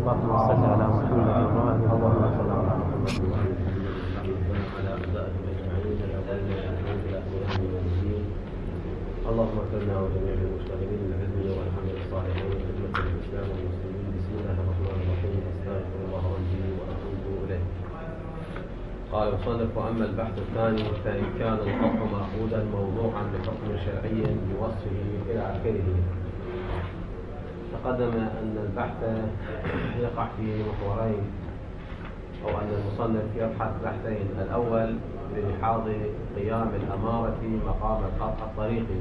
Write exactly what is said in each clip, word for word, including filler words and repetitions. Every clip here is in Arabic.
اللهم صل على محمد وعلى اللهم صل على محمد اللهم اغفرنا وجميع المشتغلين بالعلم والعمل الصالحين خدمة الإسلام والمسلمين. بسم الله الرحمن الرحيم. أستغفر الله ربي وأتوب إليه. قال المصنف: وأما البحث الثاني فإن كان القطع مأخوذا موضوعا بحكم شرعي بوصفه إلى آخره. تقدم أن البحث يقع في محورين، أو أن المصنف يبحث بحثين: الأول بلحاظ قيام الأمارة مقام القطع الطريقي،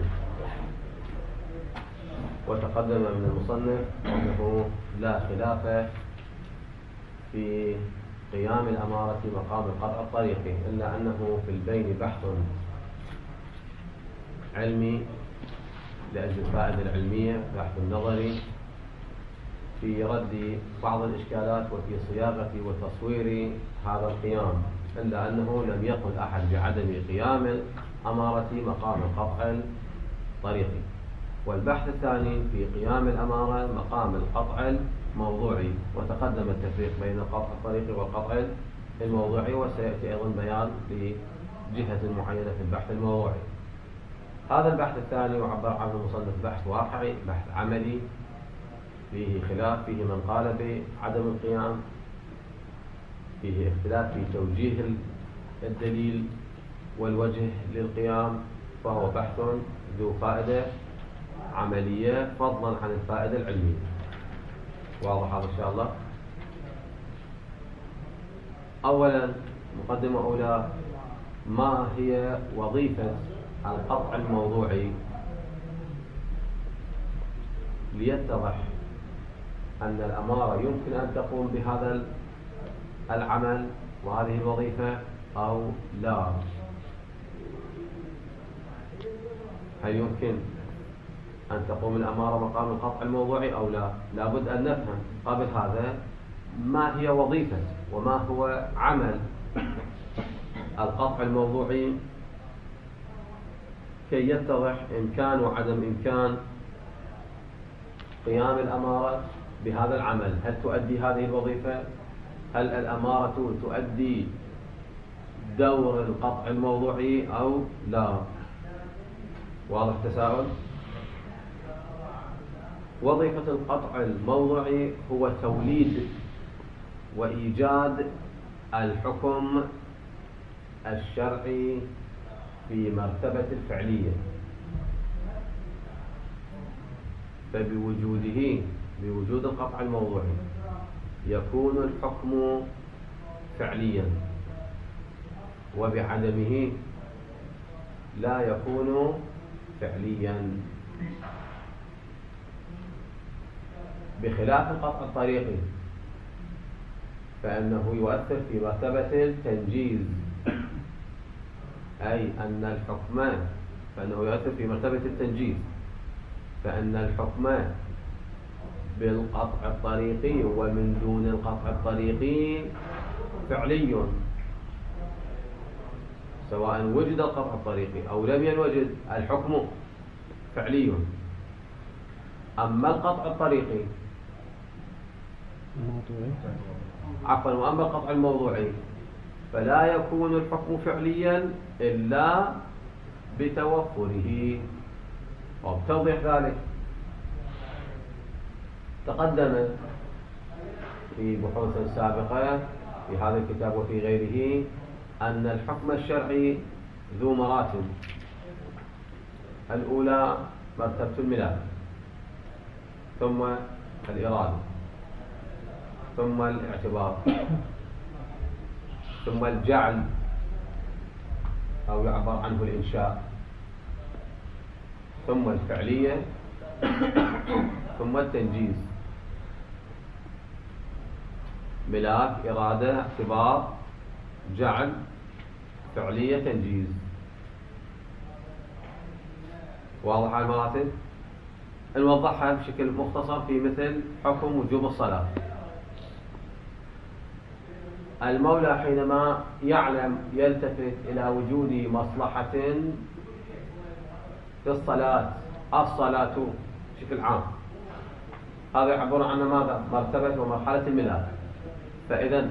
وتقدم من المصنف أنه لا خلاف في قيام الأمارة مقام القطع الطريقي، إلا أنه في البين بحث علمي لأجل الفائدة العلمية، بحث نظري في رد بعض الإشكالات وفي صياغة وتصوير هذا القيام، إلا أنه لم يقل أحد بعدم قيام الأمارة مقام القطع الطريقي. والبحث الثاني في قيام الأمارة مقام القطع الموضوعي، وتقدم التفريق بين القطع الطريقي والقطع الموضوعي، وسيأتي أيضا بيان لجهة معينة في البحث الموضوعي. هذا البحث الثاني يعبر عنه المصنف بحث واقعي، بحث عملي، فيه خلاف، فيه من قال بعدم القيام، فيه اختلاف في توجيه الدليل والوجه للقيام، فهو بحث ذو فائدة عملية فضلا عن الفائدة العلمية. واضح هذا إن شاء الله؟ أولا، مقدمة أولى: ما هي وظيفة القطع الموضوعي؟ ليتضح أن الأمارة يمكن أن تقوم بهذا العمل وهذه الوظيفة أو لا. هل يمكن أن تقوم الأمارة مقام القطع الموضوعي أو لا؟ لابد أن نفهم قبل هذا ما هي وظيفة وما هو عمل القطع الموضوعي كي يتضح إمكان وعدم إمكان قيام الأمارة بهذا العمل. هل تؤدي هذه الوظيفة؟ هل الأمارة تؤدي دور القطع الموضوعي أو لا؟ واضح تساؤل؟ وظيفة القطع الموضوعي هو توليد وإيجاد الحكم الشرعي في مرتبة الفعلية، فبوجوده بوجود القطع الموضوعي يكون الحكم فعليا، وبعدمه لا يكون فعليا، بخلاف القطع الطريقي فإنه يؤثر في مرتبة التنجيز، أي أن الحكم فإنه يؤثر في مرتبة التنجيز، فإن الحكم بالقطع الطريقي ومن دون القطع الطريقي فعلي، سواء وجد القطع الطريقي أو لم يوجد الحكم فعلي. أما القطع الطريقي عفوا وأما القطع الموضوعي فلا يكون الحكم فعليا إلا بتوفره. وبتوضيح ذلك تقدم في بحوث سابقة في هذا الكتاب وفي غيره أن الحكم الشرعي ذو مراتب. الأولى مرتبة الملاك، ثم الإرادة، ثم الاعتبار، ثم الجعل أو يعبر عنه الإنشاء، ثم الفعلية، ثم التنجيز. ملاك، إرادة، اعتبار، جعل، فعلية، تنجيز. واضح المراتب؟ نوضحها بشكل مختصر في مثل حكم وجوب الصلاة. المولى حينما يعلم يلتفت إلى وجود مصلحة في الصلاة، الصلاة بشكل عام، هذا يعبر عنه ماذا؟ مرتبة ومرحلة الملاك. فإذا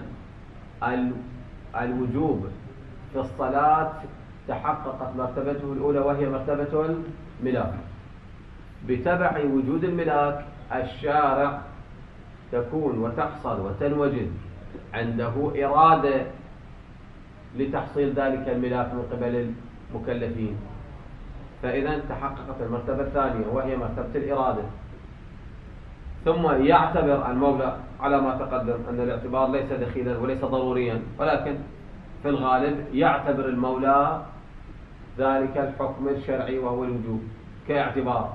الوجوب في الصلاة تحققت مرتبته الأولى وهي مرتبة الملاك. بتبع وجود الملاك الشارع تكون وتحصل وتنوجد عنده إرادة لتحصيل ذلك الملاك من قبل المكلفين، فإذا تحققت المرتبة الثانية وهي مرتبة الإرادة. ثم يعتبر المولى على ما تقدم أن الاعتبار ليس دخيلا وليس ضروريا، ولكن في الغالب يعتبر المولى ذلك الحكم الشرعي وهو الوجوب كاعتبار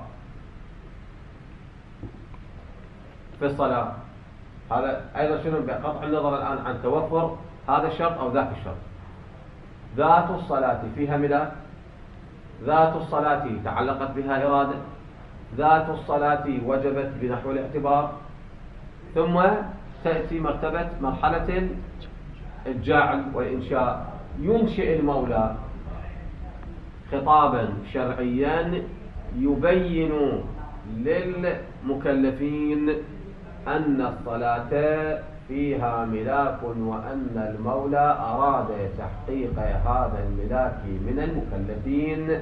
في الصلاة. هذا أيضا شنو؟ بقطع النظر الآن عن توفر هذا الشرط أو ذاك الشرط. ذات الصلاة فيها ملاك، ذات الصلاة تعلقت بها إرادة، ذات الصلاة وجبت بنحو الاعتبار، ثم تأتي مرتبة مرحلة الجعل والإنشاء. ينشئ المولى خطابا شرعيا يبين للمكلفين أن الصلاة فيها ملاك وأن المولى أراد تحقيق هذا الملاك من المكلفين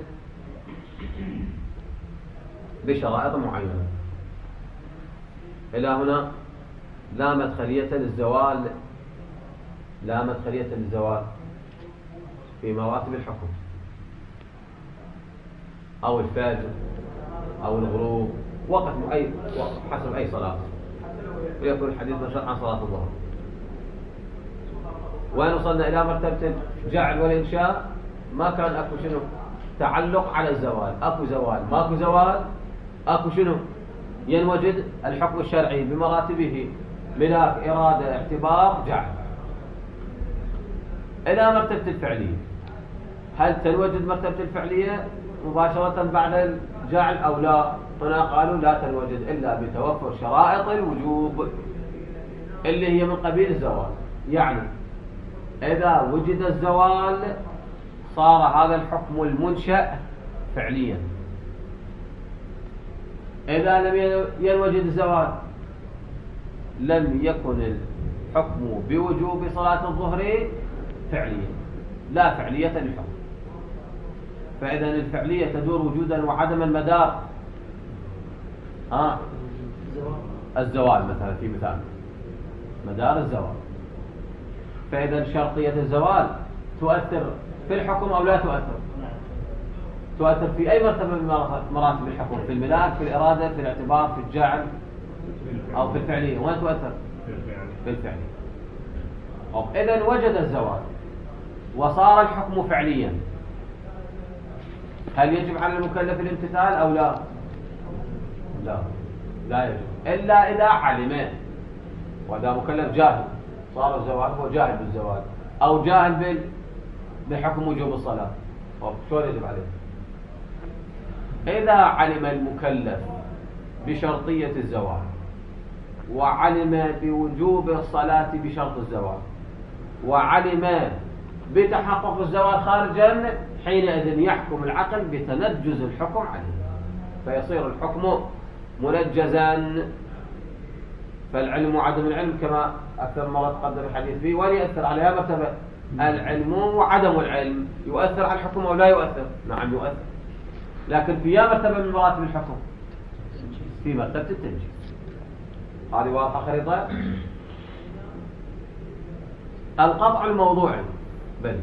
بشرائط معينة. إلى هنا لا مدخلية للزوال، لا مدخلية للزوال في مراتب الحكم أو الفجر أو الغروب، وقت أي حسب أي صلاة، ويكون الحديث نشأ عن صلاة الظهر. وين وصلنا إلى مرتبة الجعل والإنشاء؟ ما كان أكو شنو تعلق على الزوال، أكو زوال ماكو زوال، أكو شنو ينوجد الحكم الشرعي بمراتبه ملاك، إرادة، اعتبار، جعل. إلى مرتبة الفعلية، هل تنوجد مرتبة الفعلية مباشرة بعد الجعل أو لا؟ هنا قالوا لا تنوجد إلا بتوفر شرائط الوجوب اللي هي من قبيل الزوال. يعني إذا وجد الزوال صار هذا الحكم المنشأ فعليا. إذا لم ينوجد الزوال لم يكن الحكم بوجوب صلاة الظهر فعليا، لا فعلية للحكم. فإذا الفعلية تدور وجودا وعدما مدار آه. الزوال مثلا، في مثال مدار الزوال. فإذا شرطية الزوال تؤثر في الحكم أو لا تؤثر؟ تؤثر في أي مرتبة من مراتب الحكم؟ في الملاك، في الإرادة، في الاعتبار، في الجعل، أو في الفعلية؟ وين تؤثر؟ في الفعلية. إذا وجد الزوال وصار الحكم فعليا، هل يجب على المكلف الامتثال أو لا؟ لا، لا يجب إلا إذا علم، وإذا مكلف جاهل صار الزوال هو جاهل بالزوال أو جاهل بحكم وجوب الصلاة، شو يجب عليه؟ إذا علم المكلف بشرطية الزوال وعلم بوجوب الصلاة بشرط الزوال وعلم بتحقق الزوال خارجا، حينئذ يحكم العقل بتنجز الحكم عليه، فيصير الحكم منجزا. فالعلم وعدم العلم كما أكثر مرة تقدم الحديث فيه، وليأثر عليها مرتبة العلم وعدم العلم. يؤثر على الحكم أو لا يؤثر؟ نعم يؤثر، لكن في مرتبة من مراتب الحكم، في مرتبة التنجيز. هذه واضحة خريطة. القطع الموضوعي، بل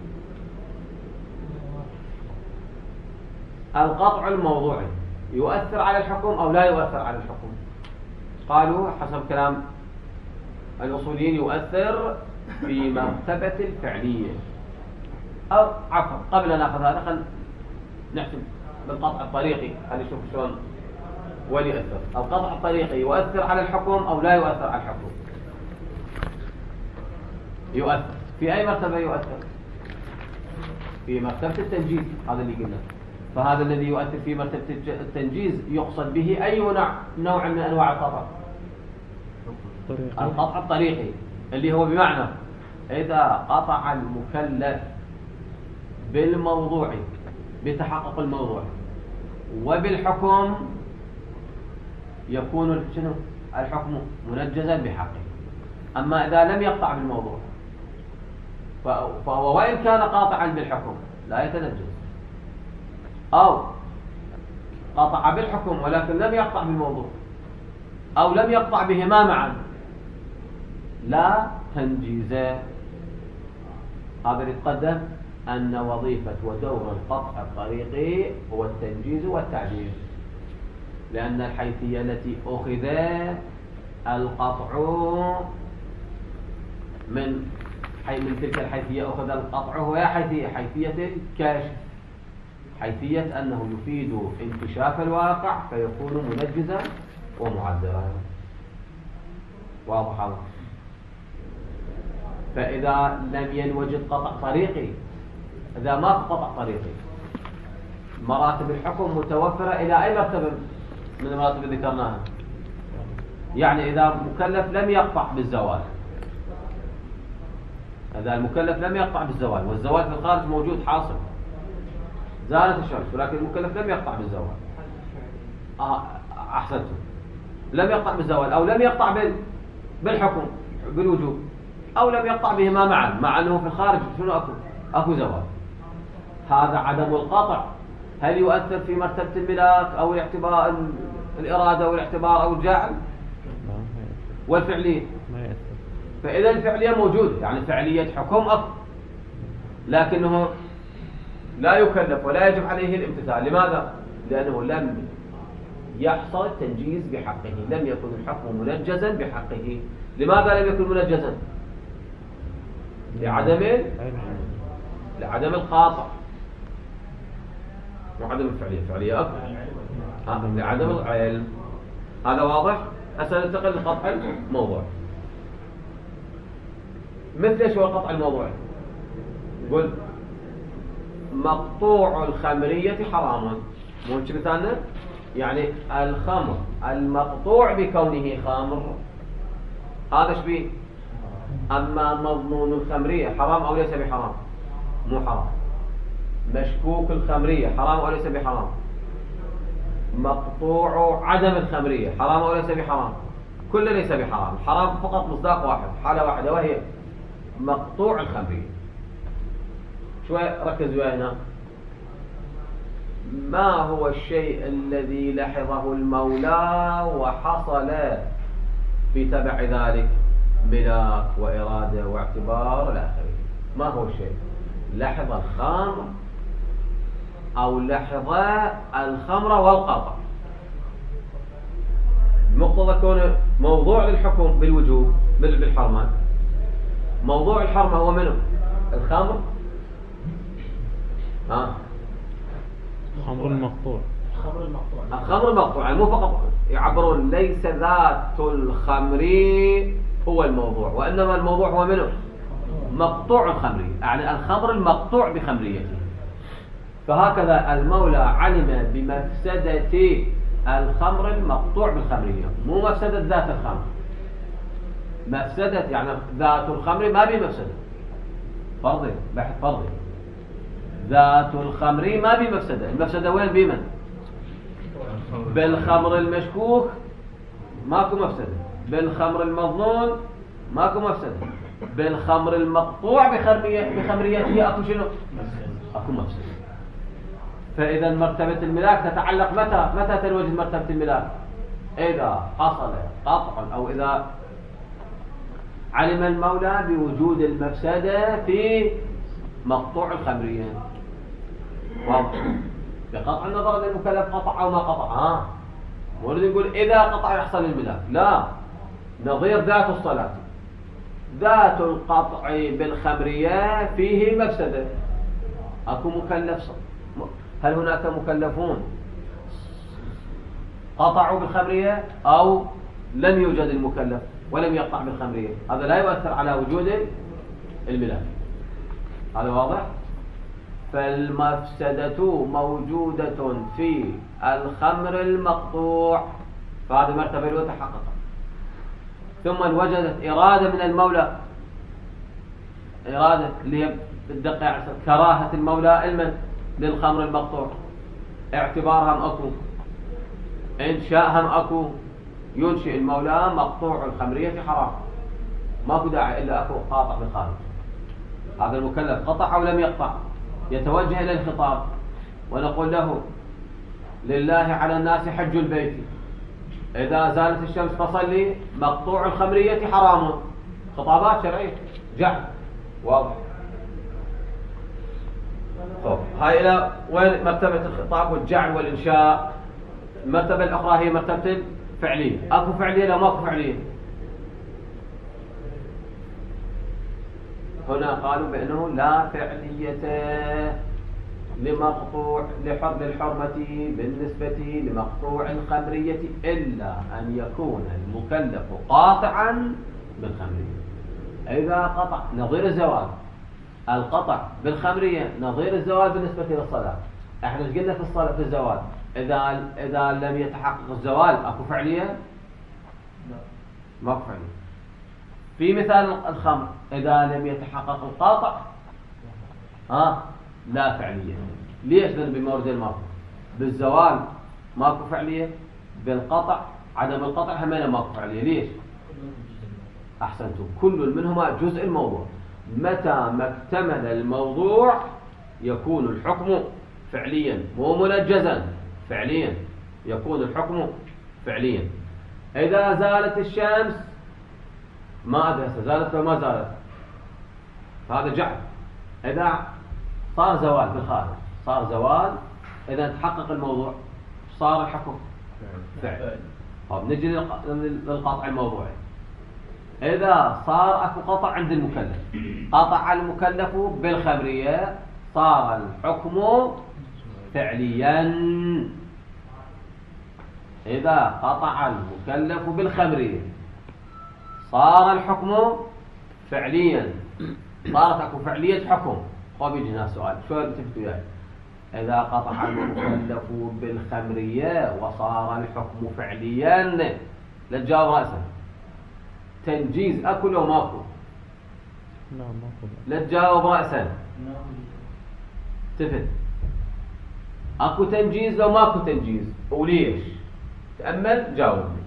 القطع الموضوعي يؤثر على الحكم أو لا يؤثر على الحكم؟ قالوا حسب كلام الأصوليين يؤثر في مرتبة الفعلية. أو عفوا قبل أن نأخذ هذا خلينا نحسب بالقطع الطريقي، خلينا نشوف شلون وين يؤثر. القطع الطريقي يؤثر على الحكم أو لا يؤثر على الحكم؟ يؤثر. في أي مرتبة يؤثر؟ في مرتبة التنجيز، هذا اللي قلنا. فهذا الذي يؤثر في مرتبة التنجيز يقصد به أي نوع نوع من أنواع القطع؟ القطع الطريقي، اللي هو بمعنى إذا قطع المكلف بالموضوع بتحقق الموضوع وبالحكم يكون شنو الحكم منجزا بحقه. أما إذا لم يقطع بالموضوع فهو وإن كان قاطعا بالحكم لا يتنجز، أو قطع بالحكم ولكن لم يقطع بالموضوع، أو لم يقطع بهما معا، لا تنجيز. هذا يتقدم أن وظيفة ودور القطع الطريقي هو التنجيز والتعجيز، لأن الحيثية التي أخذ القطع من حي من تلك الحيثية أخذ القطع وهي حيثية حيثية الكاشف، حيثية أنه يفيد انكشاف الواقع فيكون منجزا ومعذرا. واضح هذا؟ فإذا لم ينوجد قطع طريقي، إذا ما قطع طريقي، مراتب الحكم متوفرة إلى أي مرتبة من المراتب اللي ذكرناها؟ يعني إذا مكلف لم يقطع بالزوال، إذا المكلف لم يقطع بالزوال والزوال في الخارج موجود حاصل، زالت الشمس ولكن المكلف لم يقطع بالزوال، آه أحسنتم، لم يقطع بالزوال أو لم يقطع بالحكم بالوجوب، أو لم يقطع بهما معا، مع أنه في الخارج شنو أكو؟ أكو زوال. هذا عدم القطع هل يؤثر في مرتبة الملاك أو الاعتبار الإرادة والاعتبار أو الجاعل والفعلية؟ فإذا الفعلية موجودة، يعني فعلية حكم أكو، لكنه لا يكلف ولا يجب عليه الامتثال. لماذا؟ لأنه لم يحصل تنجيز بحقه، لم يكن الحكم منجزا بحقه. لماذا لم يكن منجزا؟ لعدم لعدم القاطع وعدم الفعلية. الفعلية أكبر لعدم العلم. هذا واضح؟ هسه ننتقل لقطع الموضوع. مثل ايش هو قطع الموضوع؟ يقول مقطوع الخمرية حراما. مو مثالنا؟ يعني الخمر المقطوع بكونه خمر هذا ايش بيه؟ أما مضمون الخمرية حرام أو ليس بحرام؟ مو حرام. مشكوك الخمرية حرام أو ليس بحرام؟ مقطوع عدم الخمرية حرام أو ليس بحرام؟ كله ليس بحرام. الحرام فقط مصداق واحد، حالة واحدة، وهي مقطوع الخمرية. شوي ركزوا هنا. ما هو الشيء الذي لحظه المولى وحصل في تبع ذلك ملاك وإرادة واعتبار الآخرين؟ ما هو الشيء؟ لحظ الخمر أو لحظ الخمر والقطع. مقتضى كونه موضوع للحكم بالوجوب بالحرمان، موضوع الحرمة هو منه الخمر، ها الخمر المقطوع. الخمر المقطوع، يعني مو فقط يعبرون ليس ذات الخمر هو الموضوع، وإنما الموضوع هو منه مقطوع الخمرية، يعني الخمر المقطوع بخمريته. فهكذا المولى علم بمفسدة الخمر المقطوع بالخمرية، مو مفسدة ذات الخمر. مفسدة يعني ذات الخمر ما بمفسدة، فرضي بحث فرضي، ذات الخمر ما بمفسدة. المفسدة وين؟ بمن؟ بالخمر المشكوك ماكو مفسدة، بالخمر المظنون ماكو مفسدة، بالخمر المقطوع بخمرية بخمريته اكو شنو؟ اكو مفسدة. فإذا مرتبة الملاك تتعلق متى؟ متى تنوجد مرتبة الملاك؟ إذا حصل قطع أو إذا علم المولى بوجود المفسدة في مقطوع الخمرية. واضح؟ بقطع النظر أن المكلف قطع أو ما قطع. ها ورد يقول إذا قطع يحصل الملاك. لا، نظير ذات الصلاة، ذات القطع بالخمرية فيه مفسدة، أكو مكلف صلاة. هل هناك مكلفون قطعوا بالخمرية أو لم يوجد المكلف ولم يقطع بالخمرية؟ هذا لا يؤثر على وجود الملاك. هذا واضح؟ فالمفسدة موجودة في الخمر المقطوع، فهذه مرتبة الأولى تحققت. ثم وجدت إرادة من المولى، إرادة اللي هي بالدقة كراهة المولى المن للخمر المقطوع، اعتبارهم أكو، إنشاءهم أكو، ينشئ المولى مقطوع الخمرية حرام، ماكو داعي إلا أكو قاطع بالخارج. هذا المكلف قطع أو لم يقطع، يتوجه إلى الخطاب ونقول له لله على الناس حج البيت إذا زالت الشمس فصلي مقطوع الخمرية حرام. خطابات شرعية جعل واضح. طب هاي إلى وين مرتبة الخطاب والجعل والإنشاء؟ المرتبة الأخرى هي مرتبة الفعلية. أكو فعلية لا ماكو فعلية؟ هنا قالوا بأنه لا فعلية لمقطوع لحرم الحرمة بالنسبة لمقطوع الخمرية إلا أن يكون المكلف قاطعا بالخمرية. إذا قطع نظير الزوال، القطع بالخمرية نظير الزوال بالنسبة للصلاة. احنا قلنا في الصلاة في الزوال إذا إذا لم يتحقق الزوال أكو فعلية؟ لا ماكو فعلية. في مثال الخمر إذا لم يتحقق القاطع ها لا فعلية. ليش؟ لأن بمورد الماكو بالزوال ماكو فعلية، بالقطع عدم القطع همنا ماكو فعلية. ليش؟ أحسنتم، كل منهما جزء الموضوع. متى ما اكتمل الموضوع يكون الحكم فعليا مو منجزا، فعليا يكون الحكم فعليا. إذا زالت الشمس ما أدري زالت ولا ما زالت هذا جعل. إذا صار زوال بالخارج صار زوال، إذا تحقق الموضوع صار الحكم فعل. طب نجي للقطع الموضوعي. إذا صار أكو قطع عند المكلف، قطع المكلف بالخمرية صار الحكم فعليا. إذا قطع المكلف بالخمرية صار الحكم فعليا. صارت أكو فعلية حكم. خب يجي هنا سؤال شو تفتوا يعني؟ إذا قطع المكلف بالخمرية وصار الحكم فعليا لا تجاوب رأسا. تنجيز أكو لو ماكو؟ لا ماكو. لا تجاوب رأسا. تفت أكو تنجيز لو ماكو تنجيز وليش؟ تأمل جاوبني.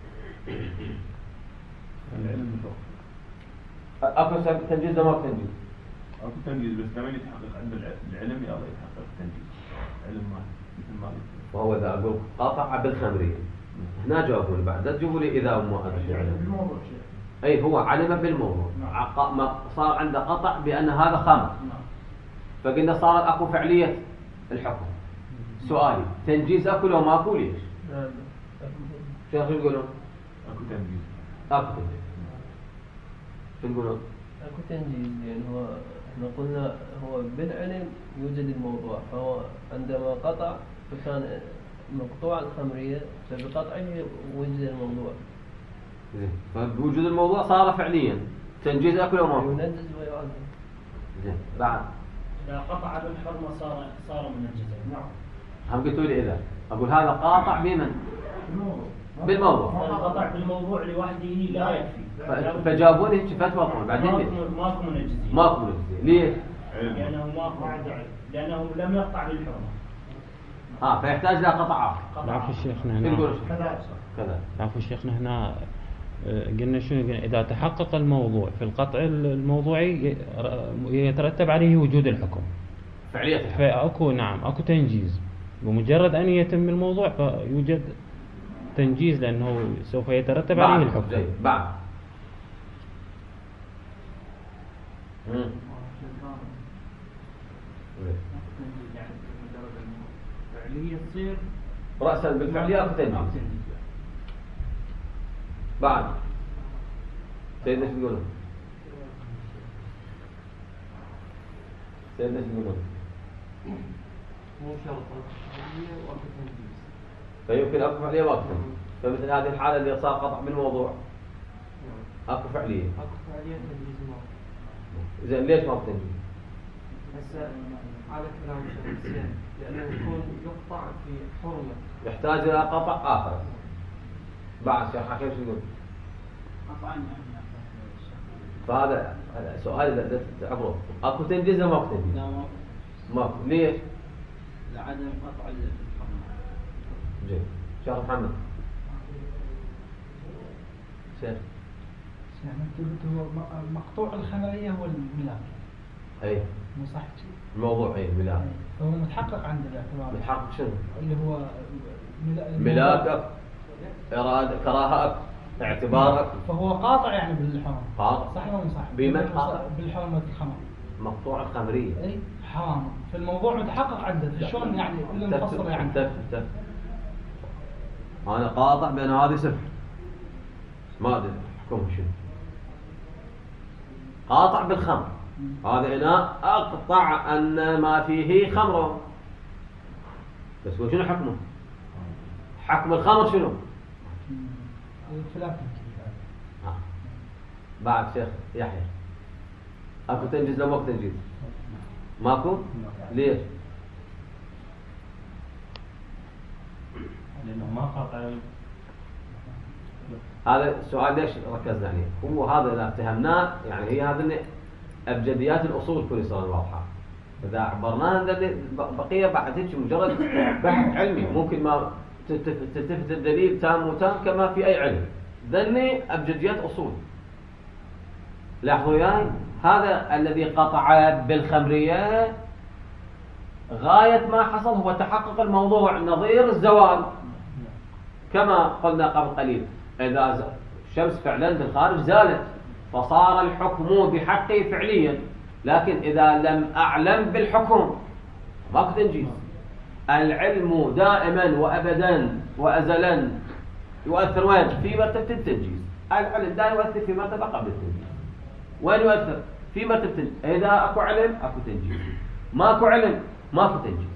أكو تنجيز لو ماكو تنجيز؟ أكو تنجيز بس كمان يتحقق عند العلم يلا يتحقق التنجيز. علم ما مثل ما وهو إذا أقول قطع بالخمرية هنا جاوبوني بعد. لا تجيبوا لي إذا وما أدري بالموضوع شيء. أي هو علم بالموضوع. نعم. ما صار عنده قطع بأن هذا خمر. نعم. فقلنا صارت أكو فعلية الحكم. سؤالي تنجيز أكو لو ماكو ليش؟ لا شو يقولون؟ أكو تنجيز. أكو تنجيز. شو يقولون؟ أكو تنجيز يعني هو احنا قلنا هو بالعلم يوجد الموضوع، فهو عندما قطع فكان مقطوع الخمرية فبقطعه وجد الموضوع. زين فبوجود الموضوع صار فعليا. تنجيز أكو لو ماكو؟ ينجز ويعزز. زين بعد إذا قطع بالحرمة صار صار منجزا. نعم. هم قلتوا لي إذا أقول هذا قاطع بمن؟ بالموضوع. بالموضوع. القطع بالموضوع لوحده لا يكفي. ف- فجابوني هيك فتوى طول بعدين ليش؟ ماكو منجزين. ماكو منجزين. ليش؟ لأنه ماكو عدل. لأنه لم يقطع بالحرمة. اه فيحتاج لا قطع آخر. عفوا شيخنا شو هنا. تقول؟ كذا. كذا. عفوا شيخنا هنا آه، قلنا شنو قلنا إذا تحقق الموضوع في القطع الموضوعي يترتب عليه وجود الحكم. فعلية الحكم. فأكو نعم أكو تنجيز بمجرد أن يتم الموضوع فيوجد تنجيز لأنه سوف يترتب عليه الحكم. جيد. بعد مم. فعلية تصير رأسا بالفعلية أكو تنجيز. بعد سيدنا شو يقولون؟ سيدنا شو يقولون؟ مو شرط الخمرية وأكو تنجيز. فيمكن أكو فعلية وأكو تنجيز. فمثل هذه الحالة اللي صار قطع بالموضوع أكو فعلية. أكو فعلية تنجيز ما. زين ليش ما أكو تنجيز؟ هسه على كلام شيخ حسين لأنه يكون يقطع في حرمة. يحتاج إلى قطع آخر. بعد شيخ حكيم شو يقول؟ فهذا سؤال عبره أكو تنجيز ولا ما أكو تنجيز؟ لا ماكو. ماكو. ليش؟ لعدم قطع الحرمة. جيد. شيخ محمد شيخ يعني انت قلت هو م- مقطوع الخمرية هو الملاك اي مو صح شيء؟ الموضوع اي ملاك فهو متحقق عند الاعتبار متحقق شنو؟ اللي هو ملا- ملاكك إرادة كراهتك اعتبارك فهو قاطع يعني بالحرام قاطع. صح ولا مو صح؟ بمن قاطع؟ بالحرمة الخمر مقطوع الخمرية اي حرام فالموضوع متحقق عنده شلون يعني الا نفصل يعني انتبه انتبه انا قاطع بان هذه سفر ما ادري حكمه شنو قاطع بالخمر هذا انا اقطع ان ما فيه خمر بس هو شنو حكمه؟ حكم الخمر شنو؟ خلاف آه. بعد شيخ يحيى اكو تنجيز لو ماكو تنجيز؟ ماكو؟ ليش؟ لأنه ما قاطع. هذا السؤال ليش ركزنا عليه؟ هو هذا اذا فهمناه يعني هي هذه ابجديات الاصول كل صار واضحه. اذا عبرناها بقيه بعد هيك مجرد بحث علمي ممكن ما تلتفت الدليل تام وتام كما في اي علم. ذني ابجديات اصول. لاحظوا وياي هذا الذي قطع بالخمريه غايه ما حصل هو تحقق الموضوع نظير الزوال كما قلنا قبل قليل. إذا الشمس فعلا بالخارج زالت فصار الحكم بحقه فعليا لكن إذا لم أعلم بالحكم ماكو تنجيز. العلم دائما وأبدا وأزلا يؤثر وين؟ في مرتبة التنجيز. العلم دائما يؤثر في مرتبة قبل التنجيز. وين يؤثر؟ في مرتبة التنجيز. إذا أكو علم أكو تنجيز ماكو علم ماكو تنجيز.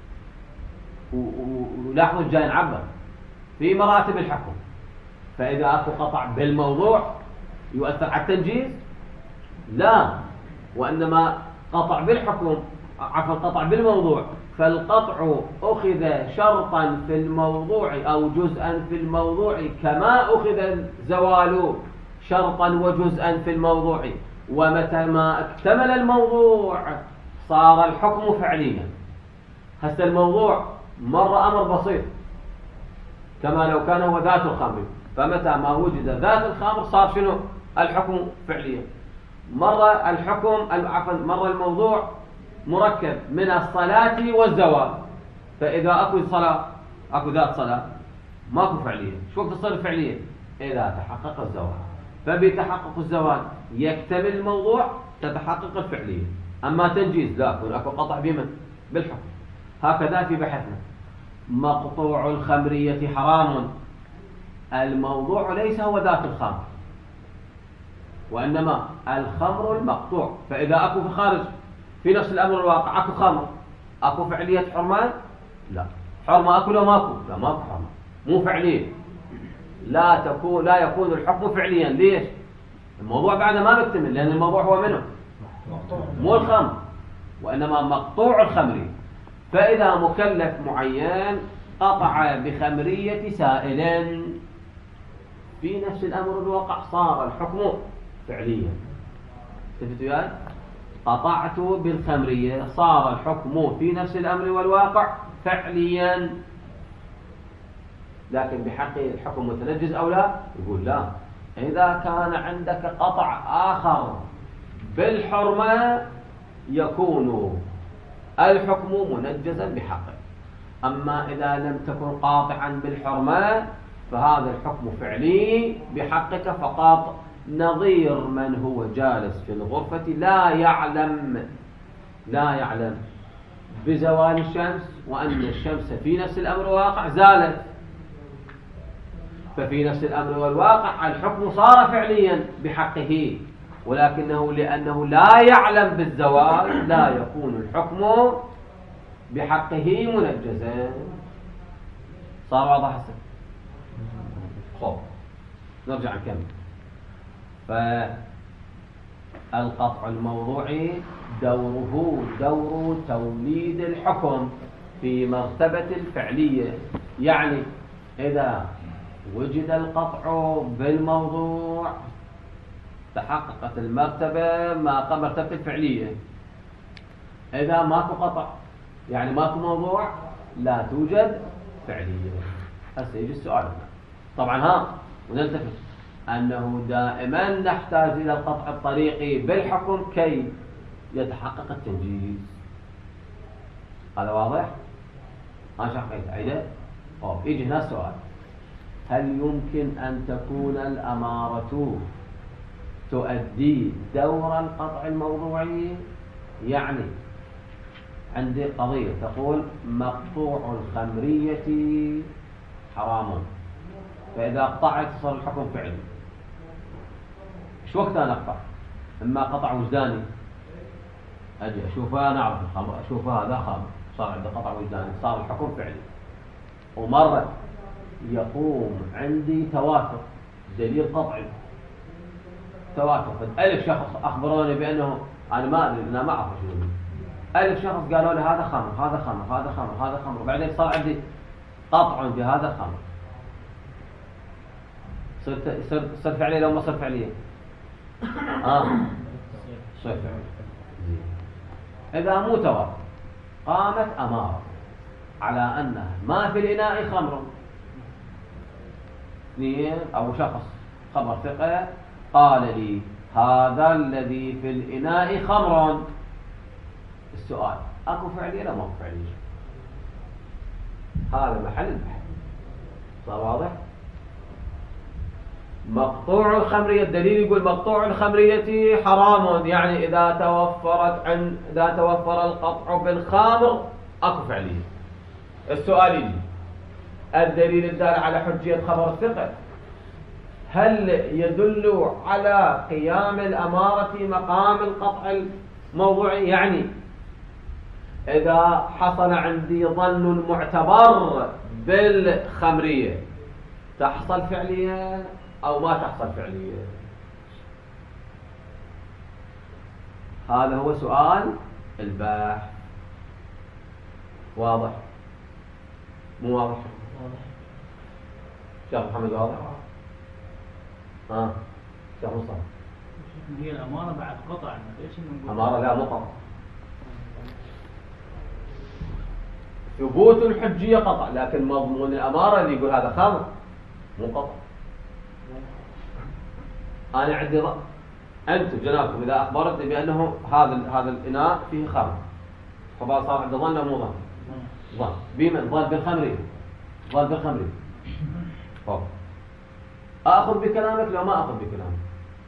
ولاحظوا الجاي نعبر في مراتب الحكم فإذا أكو قطع بالموضوع يؤثر على التنجيز؟ لا وإنما قطع بالحكم عفوا قطع بالموضوع فالقطع أخذ شرطا في الموضوع أو جزءا في الموضوع كما أخذ الزوال شرطا وجزءا في الموضوع ومتى ما اكتمل الموضوع صار الحكم فعليا. هسه الموضوع مر أمر بسيط كما لو كان هو ذات الخمر فمتى ما وجد ذات الخمر صار شنو؟ الحكم فعليا. مر الحكم عفوا مر الموضوع مركب من الصلاة والزوال فإذا أكو صلاة أكو ذات صلاة ماكو فعلية. شو وقت تصير فعلية؟ إذا تحقق الزوال فبتحقق الزوال يكتمل الموضوع تتحقق الفعلية. أما تنجيز لا يكون أكو قطع بمن؟ بالحكم. هكذا في بحثنا مقطوع الخمرية حرام الموضوع ليس هو ذات الخمر وإنما الخمر المقطوع. فإذا أكو في خارج في نفس الأمر الواقع أكو خمر أكو فعلية حرمان؟ لا. حرمة أكو لو ماكو؟ لا ماكو حرمة مو فعلية. لا تكون لا يكون الحكم فعليا. ليش؟ الموضوع بعد ما بيكتمل لأن الموضوع هو منه مو الخمر وإنما مقطوع الخمرية. فإذا مكلف معين قطع بخمرية سائل في نفس الأمر الواقع صار الحكم فعليا. تفتوا وياي؟ قطعت بالخمرية صار الحكم في نفس الأمر والواقع فعليا لكن بحق الحكم متنجز أو لا؟ يقول لا. إذا كان عندك قطع آخر بالحرمة يكون الحكم منجزا بحقه. أما إذا لم تكن قاطعا بالحرمة فهذا الحكم فعلي بحقك فقط نظير من هو جالس في الغرفة لا يعلم لا يعلم بزوال الشمس وأن الشمس في نفس الأمر واقع زالت ففي نفس الأمر والواقع الحكم صار فعليا بحقه ولكنه لأنه لا يعلم بالزوال لا يكون الحكم بحقه منجزا. صار واضح هسه؟ خب نرجع نكمل. فالقطع الموضوعي دوره دور توليد الحكم في مرتبة الفعلية. يعني إذا وجد القطع بالموضوع تحققت المرتبة ما قبل مرتبة الفعلية. إذا ماكو قطع يعني ماكو موضوع لا توجد فعلية. هسه يجي السؤال طبعا ها ونلتفت أنه دائما نحتاج إلى القطع الطريقي بالحكم كي يتحقق التنجيز. هذا واضح؟ أنا شرحت عيده. طيب يجي هنا السؤال: هل يمكن أن تكون الأمارة تؤدي دور القطع الموضوعي؟ يعني عندي قضية تقول مقطوع الخمرية حرام، فإذا قطعت صار الحكم فعلي. ايش وقت أنا أقطع؟ إما قطع وجداني، أجي أشوفها نعرف الخمر، أشوفها هذا خمر صار عندي قطع وجداني صار الحكم فعلي. ومرة يقوم عندي تواتر دليل قطعي، تواتر ألف شخص أخبروني بأنه أنا ما أدري أنا ما أعرف شنو، ألف شخص قالوا لي هذا خمر هذا خمر هذا خمر هذا خمر، وبعدين صار عندي قطع بهذا الخمر. صرت صرت صرت فعلية لو ما صرت فعلية؟ آه صرت فعلية. إذا مو تواتر قامت أمارة على أنه ما في الإناء خمر، اثنين أو شخص خبر ثقة قال لي هذا الذي في الإناء خمر. السؤال: أكو فعلية لا ما أكو فعلية؟ هذا محل البحث. صار واضح؟ مقطوع الخمرية، الدليل يقول مقطوع الخمرية حرام، يعني إذا توفرت عن إذا توفر القطع بالخمر أكو فعلية. السؤال يجي: الدليل الدال على حجية خبر الثقة هل يدل على قيام الأمارة مقام القطع الموضوعي؟ يعني إذا حصل عندي ظن معتبر بالخمرية تحصل فعلية أو ما تحصل فعلية؟ هذا هو سؤال الباحث. واضح؟ مو واضح؟ شيخ محمد واضح؟ ها شيخ مصطفى. هي الأمارة بعد قطع، ليش نقول أمارة لا مو قطع. ثبوت الحجية قطع، لكن مضمون الأمارة اللي يقول هذا خمر مو قطع. أنا عندي ظن، أنتم جنابكم إذا أخبرتني بأنه هذا هذا الإناء فيه خمر، فبقى صار عندي ظن أو مو ظن؟ ظن. بمن؟ ظن بالخمرية. ظن بالخمرية. طب أخذ بكلامك لو ما أخذ بكلامك؟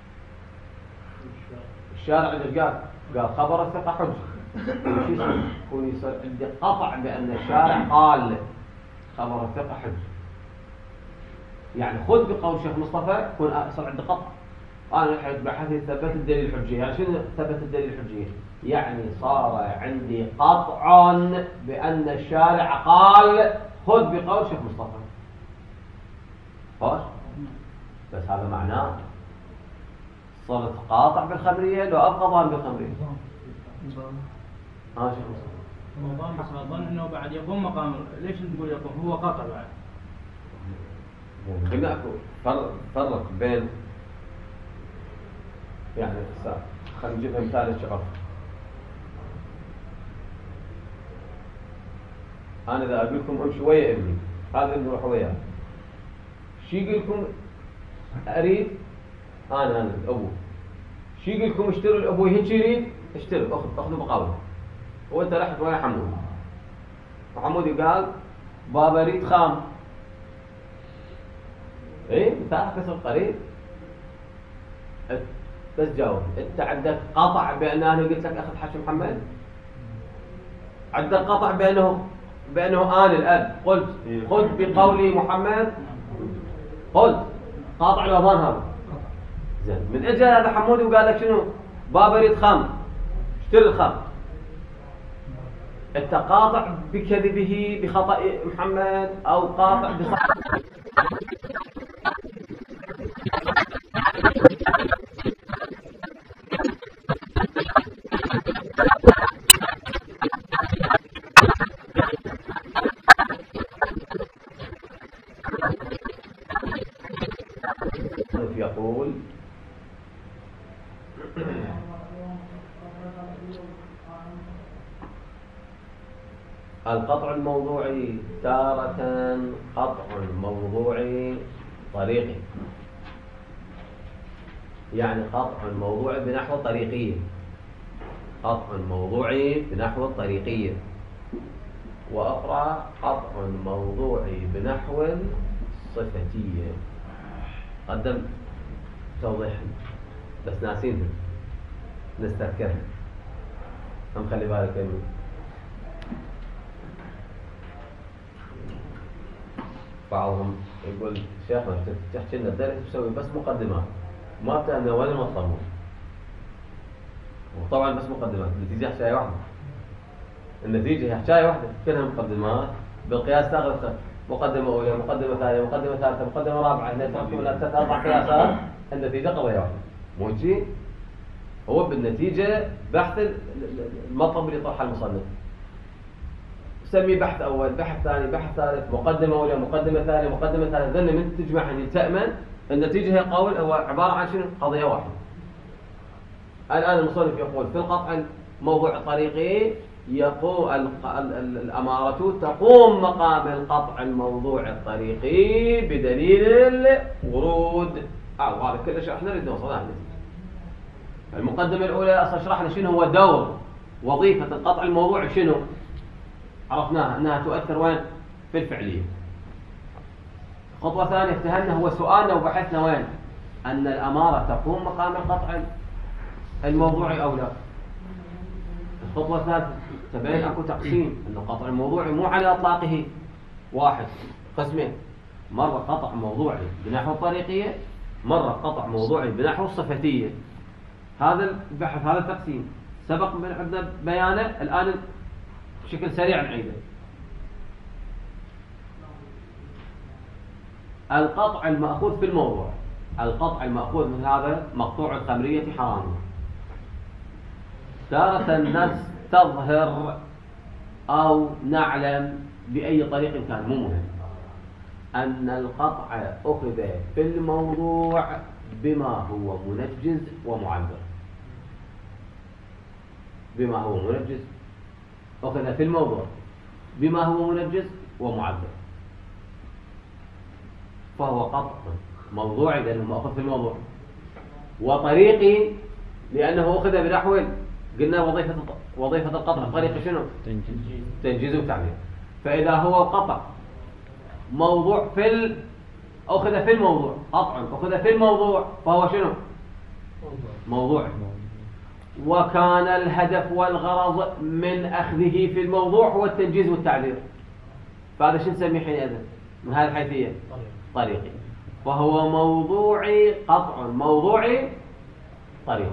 الشارع عندك قال قال خبر الثقة حجة، يكون يصير عندي قطع بأن الشارع قال خبر الثقة حجة. يعني خذ بقول الشيخ مصطفى يكون صار عندي قطع. أنا بحثي ثبت الدليل الحجية. يعني شنو ثبت الدليل الحجية؟ يعني صار عندي قطع بأن الشارع قال خذ بقول الشيخ مصطفى. خلاص؟ بس هذا معناه صرت قاطع بالخمرية لو أبقى ظان بالخمرية. ها شيخ مصطفى. ظن بس ظن إنه بعد يقوم مقام، ليش نقول يقوم؟ هو قطع بعد. قلنا أكو فرق فرق بين، يعني خلينا نجيب مثال الشغف. أنا إذا أقول لكم امشوا ويا ابني، هذا ابني روح وياه، شو يقول لكم؟ أريد أنا أنا الأبو، شو يقول لكم اشتروا الأبو هيك يريد اشتروا، أخذ أخذوا مقاولة. وأنت رحت ويا حمود، وحمود قال بابا أريد خام. إيه مثال كسر قريب. بس جاوب، أنت عندك قطع بأن أنا قلت لك أخذ حاج محمد؟ عندك قطع بأنه بأنه أنا الأب قلت خذ بقولي محمد؟ قلت قاطع الوضان هذا. زين، من اجل هذا حمودي وقال لك شنو؟ بابا يريد خام، اشتري الخام. انت قاطع بكذبه بخطأ محمد او قاطع بصح؟ يقول القطع الموضوعي تارة قطع موضوعي طريقي، يعني قطع موضوعي بنحو الطريقية، قطع موضوعي بنحو الطريقية. وأخرى قطع موضوعي بنحو الصفتية. قدم توضيح بس ناسينها نستذكرها، هم خلي بالك منه. بعضهم يقول شيخنا تحكي لنا الدرس تسوي بس مقدمات ما بتأمن وين وصلنا، وطبعا بس مقدمات، النتيجة حكاية واحدة، النتيجة هي حكاية واحدة كلها مقدمات بالقياس تغلط مقدمة أولى مقدمة ثانية مقدمة ثالثة مقدمة رابعة، هنا تركب لنا ثلاث أربع قياسات، النتيجة قضية واحدة. مو شيء هو بالنتيجة بحث المطلب اللي طرحه المصنف، سمي بحث أول بحث ثاني بحث ثالث مقدمة أولى مقدمة ثانية مقدمة ثالثة، ذن من تجمعهم تأمن النتيجة هي قول هو عبارة عن شنو؟ قضية واحدة. الآن المصنف يقول في القطع موضوع الطريقي يقول الأمارة تقوم مقام القطع الموضوع الطريقي بدليل الورود. آه وهذا كله شرحنا نريد نوصل له. المقدمة الأولى أصلا شرحنا شنو هو دور وظيفة القطع الموضوعي شنو؟ عرفناها أنها تؤثر وين؟ في الفعلية. خطوة ثانية افتهمنا هو سؤالنا وبحثنا وين؟ أن الأمارة تقوم مقام القطع الموضوعي أو لا. الخطوة الثالثة تبين أكو تقسيم أن القطع الموضوعي مو على إطلاقه واحد، قسمين، مرة قطع موضوعي بنحو الطريقية، مرة قطع موضوعي بنحو الصفتية. هذا البحث هذا التقسيم سبق من عندنا بيانه، الآن بشكل سريع نعيده. القطع المأخوذ في الموضوع، القطع المأخوذ من هذا مقطوع الخمرية حرام. تارة نستظهر أو نعلم بأي طريق كان مو مهم أن القطع أخذ في الموضوع بما هو منجز ومعبر. بما هو منجز أخذ في الموضوع بما هو منجز ومعبر، فهو قطع موضوعي لأنه مأخذ في الموضوع، وطريقي لأنه أخذ بنحو قلنا وظيفة وظيفة القطع الطريقي شنو؟ تنجيز تنجيز وتعبير. فإذا هو قطع موضوع في ال... أخذ في الموضوع قطع أخذ في الموضوع فهو شنو؟ موضوع. وكان الهدف والغرض من أخذه في الموضوع هو التنجيز والتعبير، فهذا شو نسميه حينئذ من هذه الحيثية؟ طريقي. فهو موضوعي قطع موضوعي طريقي.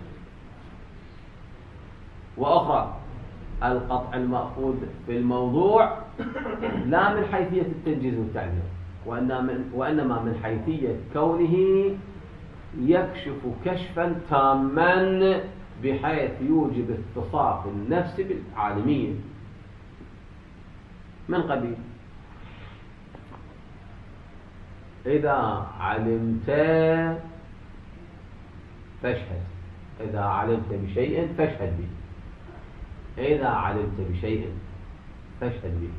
وأخرى القطع المأخوذ في الموضوع لا من حيثية التنجيز والتعبير، وإنما من, وإنما من حيثية كونه يكشف كشفا تاما بحيث يوجب اتصاف النفس بالعالمية من قبيل إذا علمت فاشهد، إذا علمت بشيء فاشهد به، إذا علمت بشيء فاشهد به.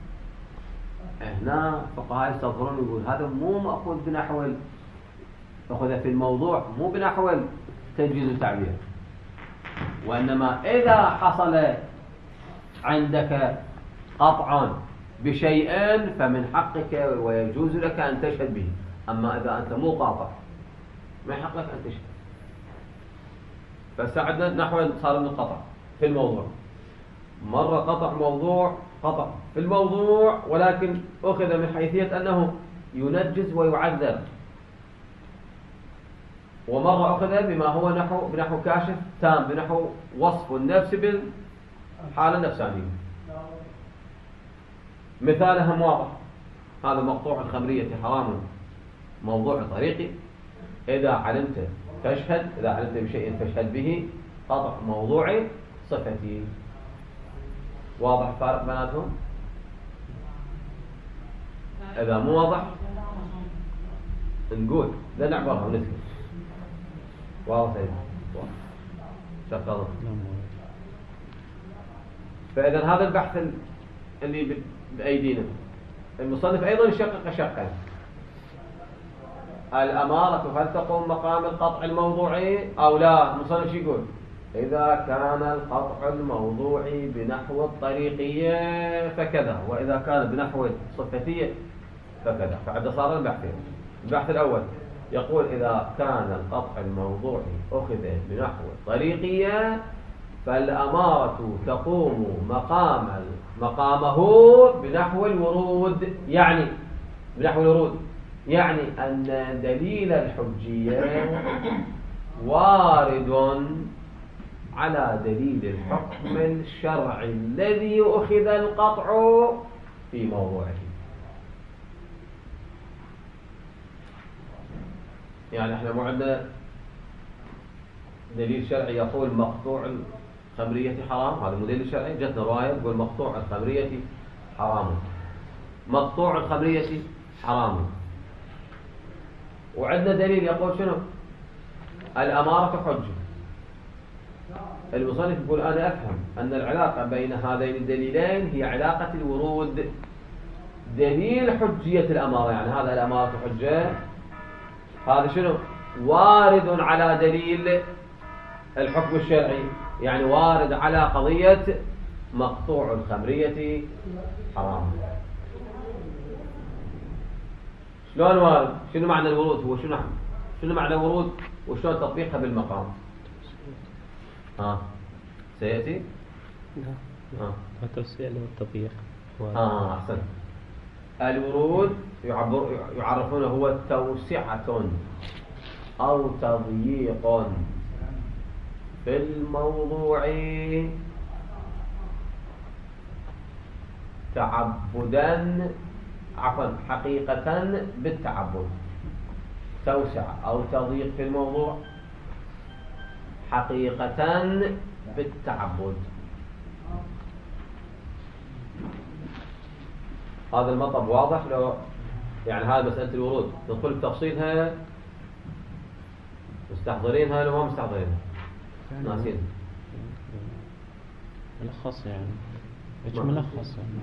هنا فقهاء يستظهرون يقول هذا مو مأخوذ بنحو أخذ في الموضوع مو بنحو تنجيز التعبير، وإنما إذا حصل عندك قطع بشيء فمن حقك ويجوز لك أن تشهد به. أما إذا أنت مو قاطع ما يحق لك أن تشهد. فساعدنا نحو صار من القطع في الموضوع، مرة قطع موضوع قطع في الموضوع ولكن أخذ من حيثية أنه ينجز ويعذر، ومرة أخذ بما هو نحو بنحو كاشف تام بنحو وصف النفس بالحالة النفسانية. مثالها واضح، هذا مقطوع الخمرية حرام موضوع طريقي، إذا علمت فاشهد، إذا علمت بشيء فاشهد به، قطع موضوعي صفتي. واضح الفارق بيناتهم؟ إذا مو واضح نقول لا نعبرها ونسكت. واضح سيد شكرا. فإذا هذا البحث اللي بأيدينا المصنف أيضا يشقق شقا. الأمارة هل تقوم مقام القطع الموضوعي أو لا؟ المصنف يقول إذا كان القطع الموضوعي بنحو الطريقية فكذا، وإذا كان بنحو الصفتية فكذا. فعند صار البحثين. البحث الأول يقول إذا كان القطع الموضوعي أخذ بنحو الطريقية فالأمارة تقوم مقام مقامه بنحو الورود، يعني بنحو الورود يعني أن دليل الحجية وارد على دليل الحكم الشرعي الذي أخذ القطع في موضوعه. يعني احنا مو عندنا دليل شرعي يقول مقطوع الخمرية حرام، هذا مو دليل شرعي. جتنا رواية تقول مقطوع الخمرية حرام، مقطوع الخمرية حرام، وعندنا دليل يقول شنو؟ الأمارة حجة. المصنف يقول أنا أفهم أن العلاقة بين هذين الدليلين هي علاقة الورود. دليل حجية الأمارة يعني هذا الأمارة حجة، هذا شنو؟ وارد على دليل الحكم الشرعي، يعني وارد على قضية مقطوع الخمرية حرام. شلون وارد؟ شنو معنى الورود؟ هو شنو شنو معنى الورود وشلون تطبيقها بالمقام؟ ها سيأتي؟ ها التوسيع والتطبيق. اه احسنت. الورود يعبر يعرفونه هو توسعة أو تضييق في الموضوع تعبدا، عفوا حقيقة بالتعبد. توسع أو تضييق في الموضوع حقيقة بالتعبد. هذا المطلب واضح لو يعني هذا مسألة الورود ندخل بتفصيلها، مستحضرينها لو ما مستحضرينها ناسين ملخص يعني ايش ملخص يعني.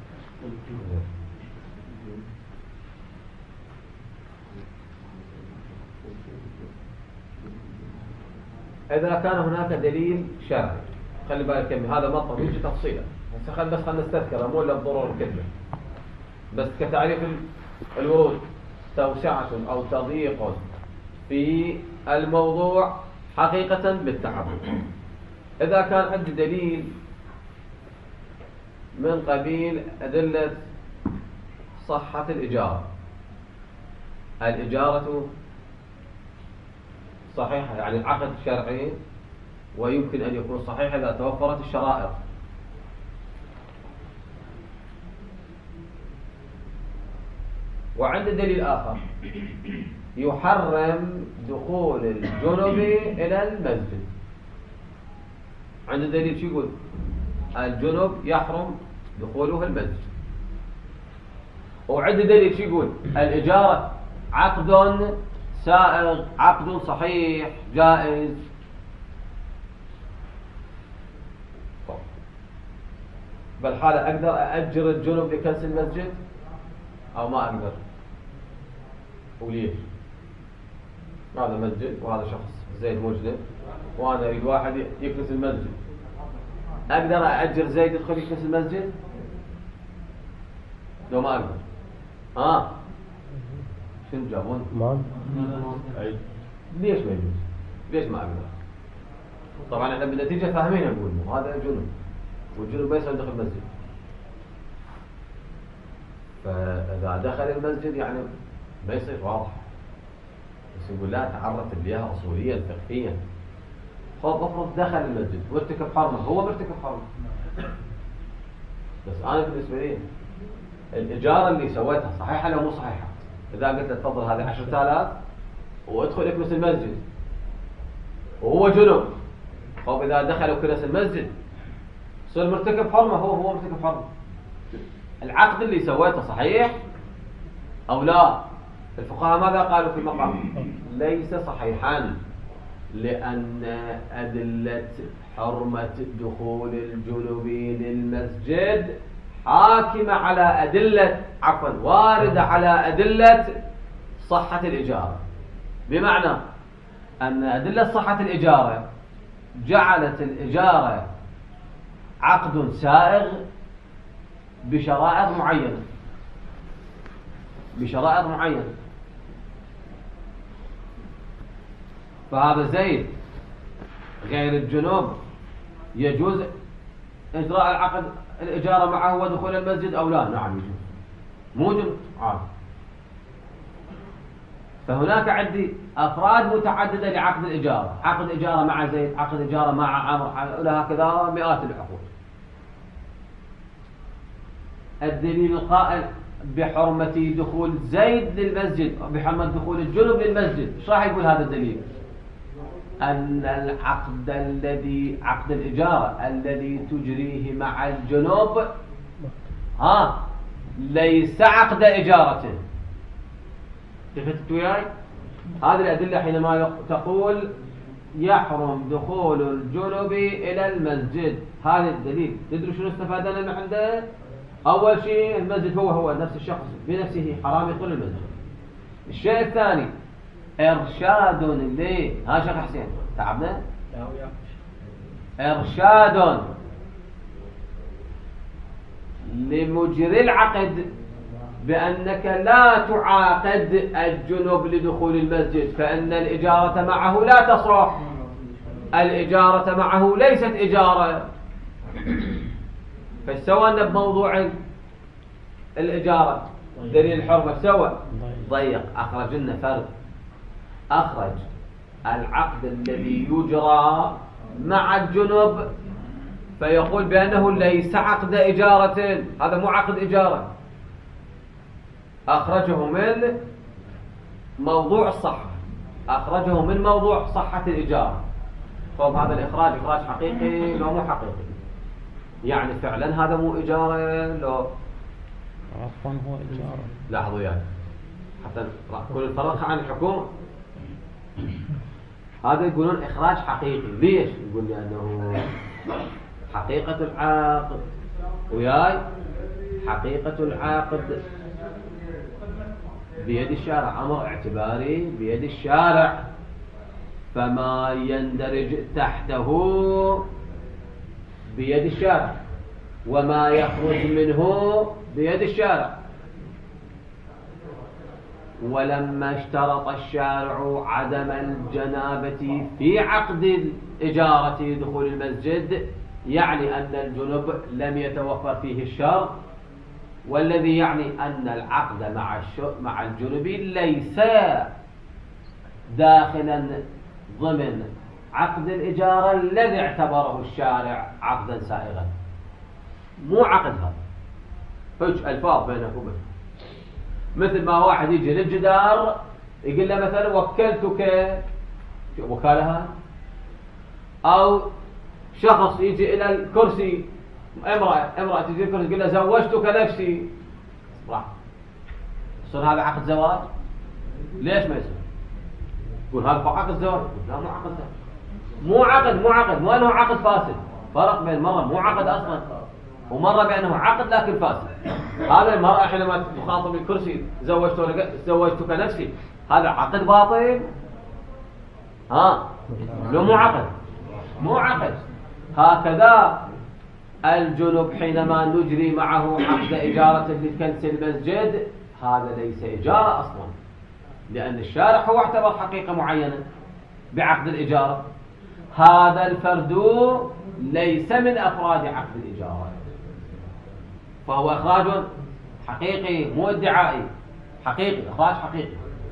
إذا كان هناك دليل شرعي، خلي بالك يمي هذا مطلب يجي تفصيلا، بس خل بس خلينا نستذكره مو الا بضرورة الكلمة، بس كتعريف الورود توسعة أو تضييق في الموضوع حقيقة بالتعبد. إذا كان عندي دليل من قبيل أدلة صحة الإجارة، الإجارة صحيحة يعني العقد شرعي ويمكن أن يكون صحيح إذا توفرت الشرائط. وعند دليل آخر يحرم دخول الجنب إلى المسجد. عند دليل شو يقول؟ الجنب يحرم دخوله المسجد. وعند دليل شو يقول؟ الإجارة عقد سائغ، عقد صحيح جائز. بالحالة أقدر أأجر الجنب لكنس المسجد أو ما أقدر؟ وليش؟ هذا مسجد وهذا شخص زيد مجنب وأنا أريد واحد يكنس المسجد، أقدر أأجر زيد يدخل يكنس المسجد؟ لو ما أقدر ها شنو جابون؟ ما ليش ما يجوز؟ ليش ما أقدر؟ طبعا احنا بالنتيجة فاهمين نقول هذا جنب والجنب ما يصير دخل المسجد، فإذا دخل المسجد يعني ما يصير واضح، بس يقول لا تعرف الليها أصوليا فقهيا. خذ افرض دخل المسجد وارتكب حرمة، هو مرتكب حرمة، بس أنا بالنسبة لي الإجارة اللي سويتها صحيحة لو مو صحيحة؟ إذا قلت له تفضل هذه عشرة آلاف وادخل اكنس المسجد وهو جنب، طب إذا دخل وكنس المسجد صار مرتكب حرمة، هو هو مرتكب حرمة. العقد اللي سويته صحيح أو لا؟ الفقهاء ماذا قالوا في المقام؟ ليس صحيحا، لأن أدلة حرمة دخول الجنوب للمسجد حاكمة على أدلة عفوا واردة على أدلة صحة الإجارة، بمعنى أن أدلة صحة الإجارة جعلت الإجارة عقد سائغ بشرائط معينة بشرائط معينة فهذا زيد غير الجنوب يجوز إجراء العقد الإجارة معه ودخول المسجد أو لا؟ نعم يجوز، مو جنوب عام. فهناك عندي أفراد متعددة لعقد الإجارة، عقد إجارة مع زيد، عقد إجارة مع عمرو، هكذا مئات العقود. الدليل القائل بحرمة دخول زيد للمسجد بحرمة دخول الجنوب للمسجد، ايش راح يقول هذا الدليل؟ أن العقد الذي عقد الإجارة الذي تجريه مع الجنوب ها ليس عقد إجارة. تفتت وياي؟ هذه الأدلة حينما تقول يحرم دخول الجنوب إلى المسجد، هذا الدليل. تدري شنو استفادنا من عنده؟ أول شيء المسجد هو هو نفس الشخص بنفسه حرام يدخل المسجد. الشيء الثاني إرشاد ليه؟ ها شيخ حسين تعبنا؟ إرشاد لمجري العقد بأنك لا تعاقد الجنوب لدخول المسجد، فإن الإجارة معه لا تصلح، الإجارة معه ليست إجارة. فسوى بموضوع الإجارة دليل الحرمة سوى ضيق، أخرج لنا فرق، أخرج العقد الذي يجرى مع الجنوب فيقول بأنه ليس عقد إجارة، هذا مو عقد إجارة، أخرجه من موضوع الصحة، أخرجه من موضوع صحة الإجارة. طب هذا الإخراج إخراج حقيقي لو مو حقيقي؟ يعني فعلا هذا مو إجارة لو عفوا هو إجارة. لاحظوا يعني حتى كل الفرق عن الحكومة. هذا يقولون إخراج حقيقي، ليش؟ يقول لأنه حقيقة العقد وياي حقيقة العقد بيد الشارع، أمر اعتباري بيد الشارع، فما يندرج تحته بيد الشارع وما يخرج منه بيد الشارع. ولما اشترط الشارع عدم الجنابة في عقد الإجارة دخول المسجد يعني أن الجنب لم يتوفر فيه الشرط، والذي يعني أن العقد مع مع الجنب ليس داخلا ضمن عقد الإجارة الذي اعتبره الشارع عقدا سائغا، مو عقد هذا. فج الفاظ بينك وبين، مثل ما واحد يجي للجدار يقول له مثلا وكلتك وكالها، أو شخص يجي إلى الكرسي، امرأة امرأة تجي الكرسي يقول له زوجتك نفسي، راح يصير هذا عقد زواج؟ ليش ما يصير؟ يقول هذا عقد زواج؟ لا مو عقد زواج، مو عقد مو عقد مو أنه عقد فاسد. فرق بين مرة مو عقد أصلا ومرة بأنه عقد لكن فاسد. هذا المرأة حينما تخاطب الكرسي زوجتك زوجتك نفسي، هذا عقد باطل؟ ها لو مو عقد مو عقد. هكذا الجنب حينما نجري معه عقد إجارة لكنس المسجد هذا ليس إجارة أصلا، لأن الشارع هو اعتبر حقيقة معينة بعقد الإجارة. هذا الفرد ليس من أفراد عقد الإجارة، فهو إخراج حقيقي مو ادعائي، حقيقي، إخراج حقيقي.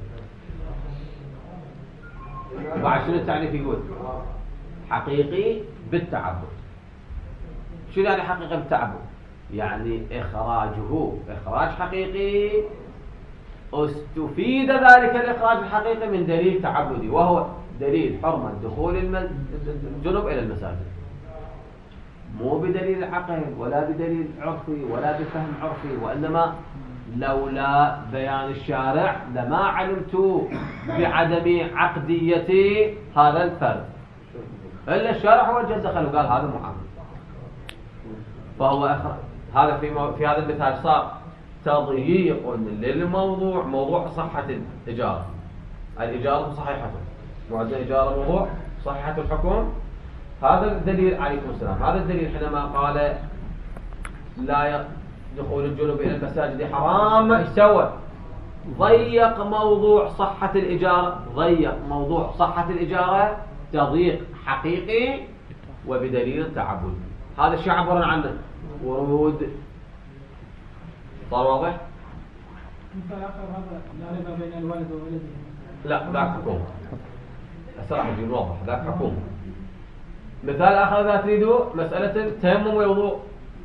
وبعد شنو التعريف يقول؟ حقيقي بالتعبد. شو يعني حقيقي بالتعبد؟ يعني إخراجه إخراج حقيقي استفيد ذلك الإخراج الحقيقي من دليل تعبدي، وهو دليل حرمة دخول الجنوب إلى المساجد، مو بدليل عقل ولا بدليل عرفي ولا بفهم عرفي، وإنما لولا بيان الشارع لما علمت بعدم عقدية هذا الفرد، إلا الشارع هو الذي دخل وقال هذا محرم. فهو أخرج هذا في مو... في هذا المثال صار تضييق للموضوع، موضوع صحة الإجارة، الإجارة صحيحته، معدل إجارة موضوع صحة الحكم. هذا الدليل عليكم السلام، هذا الدليل حينما قال لا دخول الجنوب إلى المساجد حرام، ايش سوى؟ ضيق موضوع صحة الإجارة، ضيق موضوع صحة الإجارة تضييق حقيقي وبدليل تعبدي. هذا الشيء عبرنا عنه ورود. صار واضح؟ مثال آخر هذا لا ربا بين الوالد وولده. لا ذاك حكومة. الصراحة نجي نوضح ذاك حكومة. مثال آخر إذا تريدوا مسألة التيمم والوضوء.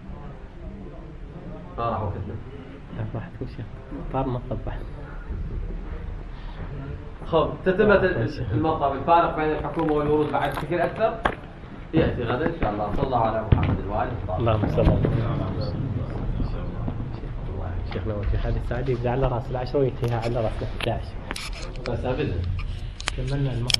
ما راح وقتنا. راح تقول شيء طار ما طبع. خب تتمة المطلب الفارق بين الحكومة والورود بعد بشكل أكثر يأتي غدا إن شاء الله. صلى الله على محمد الوالد. اللهم صل على محمد. شيخنا وفي هذه الساعة يبدأ على رأس العشرة وينتهي على رأس الأحد عشر. بس أبدا كملنا المطلب.